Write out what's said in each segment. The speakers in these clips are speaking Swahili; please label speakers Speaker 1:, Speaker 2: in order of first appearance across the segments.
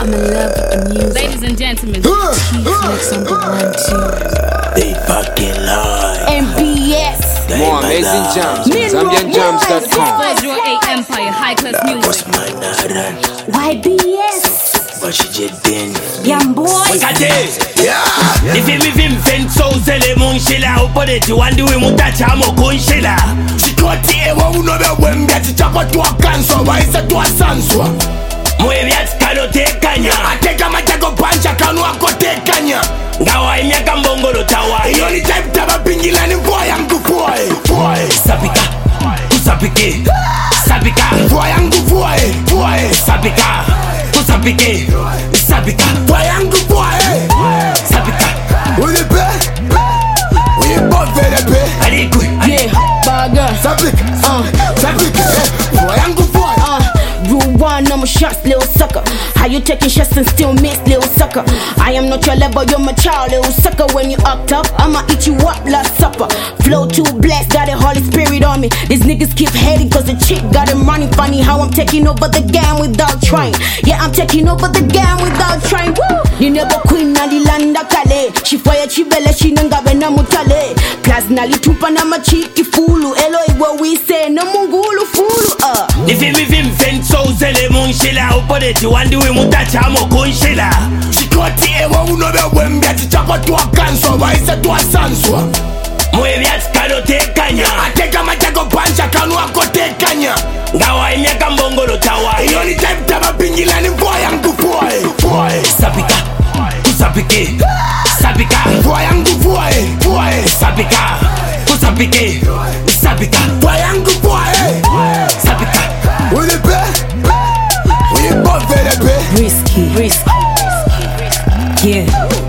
Speaker 1: I'm in love with the music.
Speaker 2: Ladies and gentlemen,
Speaker 1: T-Flex on the 1, 2.
Speaker 3: They fucking lie.
Speaker 1: MBS.
Speaker 4: More amazing jams. ZambianJams.com.
Speaker 2: Federal A Empire, high class music.
Speaker 3: What's my naran?
Speaker 1: YBS.
Speaker 3: What she just been?
Speaker 1: Young boy.
Speaker 3: Yeah. If you vim fen so zele munshila upode tiwandi we mutacha mo kunshila. Sikoti ewa unobe wembe tichapa tuwa kanso waisa tuwa sanswa. Mwevi atikano tekanya ateka matako pancha kanu ako tekanya. Ngawa imiaka mbongolo tawa. Iyo ni type taba pingila ni mvua yangu fuae. Sapika, kusapike. Sapika, mvua yangu fuae. Sapika, kusapike. Sapika, mvua yangu fuae. Sapika, ulipe. Ulipe verepe. Alikwe.
Speaker 1: Yeah, bagger.
Speaker 3: Sapika, sapika. Mvua yangu fuae.
Speaker 1: You want no more shots, little sucker. How you taking shots and still miss, little sucker? I am not your level, you're my child, little sucker. When you act up, I'ma eat you up, last supper. Flow too blessed, got the Holy Spirit on me. These niggas keep hating cause the chick got the money. Funny how I'm taking over the game without trying. Yeah, I'm taking over the game without trying. Woo! You never queen na dilanda kale. She fire chibele, she nangabe na mutale. Plus nalitupa na machiki fulu. Elo iwa we say no mungulu fulu.
Speaker 3: If you vim fen so zele munshila upode tiwandi we mutacha mo kunshila. Sikoti ewa unobe wembe tichapa tuwa kanso waisa tuwa sanswa. Mwevi atikano tekanya ateka matako pancha kanu ako tekanya. Ngawa imiaka mbongolo tawa. Iyo ni type taba pingila ni mvua yangu fuae. Sapika, kusapike. Sapika, mvua yangu fuae. Sapika, kusapike. Sapika, mvua yangu fuae. Sapika, ulipe. Ulipe verepe.
Speaker 1: Risky. Yeah.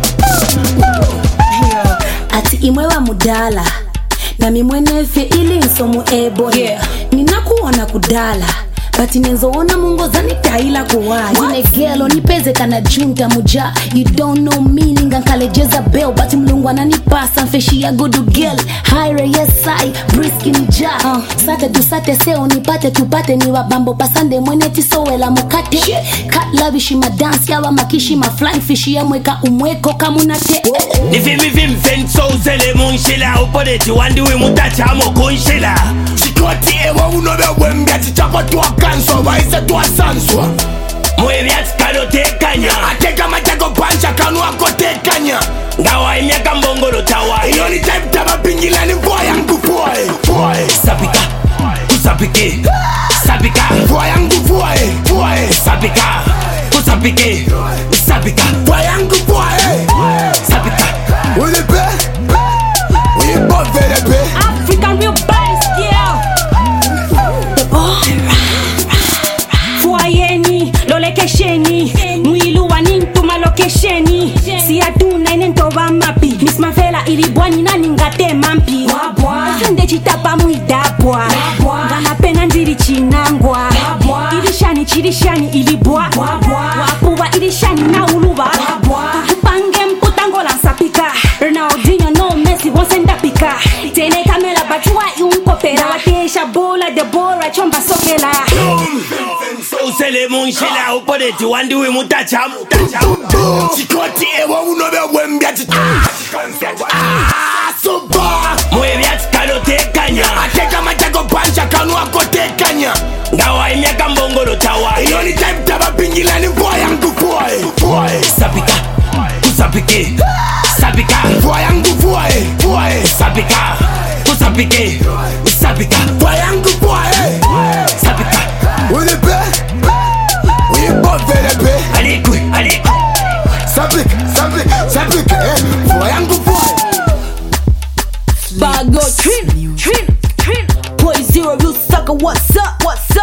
Speaker 5: Ati imwe wa mudala na mimwene fe ili nsomu ebo.
Speaker 1: Yeah.
Speaker 5: Ninakuona kudala Bati nenzoona mungo zani taila kuwai. Yine gelo nipeze kana junta muja. You don't know me ninga nkale Jezebel. Bati mlungu ananipasa mfeshi ya gudu girl. Hire yes I briski nija. Sate du sate seo nipate tupate ni wabambo pasande mwene tisowe la mukate. Kat lavishi ma dance yawa makishi ma flying fish ya mweka umweko kamunate.
Speaker 3: Nifimi vim fen so zele munshila upode tiwandi we mutacha mo kunshila. Sikoti ewa unobe wembe tichapa tuwa kanso waisa tuwa sanswa. Mwevi atikano tekanya ateka matako pancha kanu ako tekanya. Ngawa imiaka mbongolo tawa. Iyo ni type taba pingila ni mvua yangu fuae. Sapika, kusapike. Sapika, mvua yangu fuae. Sapika, kusapike. Sapika, mvua yangu fuae. Sapika, ulipe. Ulipe verepe.
Speaker 5: African real bass, yeah. Fuayeni, lolekesheni. Mwilu wanintuma lokesheni. Si atuna inentoba mapi. Miss Mafela ilibwani na ningate mampi. Sende chitapa muidabwa. Gana pena njiri chinangwa. Chirishani ilibwa. Wapuwa ilishani na uluba. Kupange mputangola sapika. Ronaldinho no Messi wonsenda pika. Tene kamela bachua iunkopera. Watesha bola Deborah chomba sokela.
Speaker 3: Usele munshila upode tiwandi we mutacha. Sikoti ewa unobe wembe super. Mwevi atikano tekanya ateka matako pancha kanu ako tekanya. Ngawa imiaka mbongolo tawa. Iyo ni type taba pingila ni mvua yangu fuae. Sapika, kusapike. Sapika, mvua yangu fuae. Sapika, kusapike. Sapika, mvua yangu fuae. Sapika, ulipe. Ulipe verepe. Alikwe. Sapika, mvua yangu fuae.
Speaker 1: Bago trin. Boy zero, you sucker, what's up?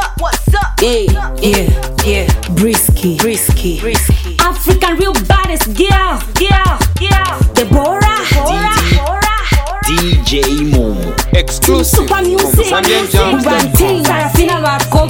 Speaker 1: Yeah. Brisky.
Speaker 5: African real baddest girl. Deborah.
Speaker 4: DJ Momo. Exclusive
Speaker 5: Super music.
Speaker 4: from ZambianJams.com.
Speaker 5: Sarafina wako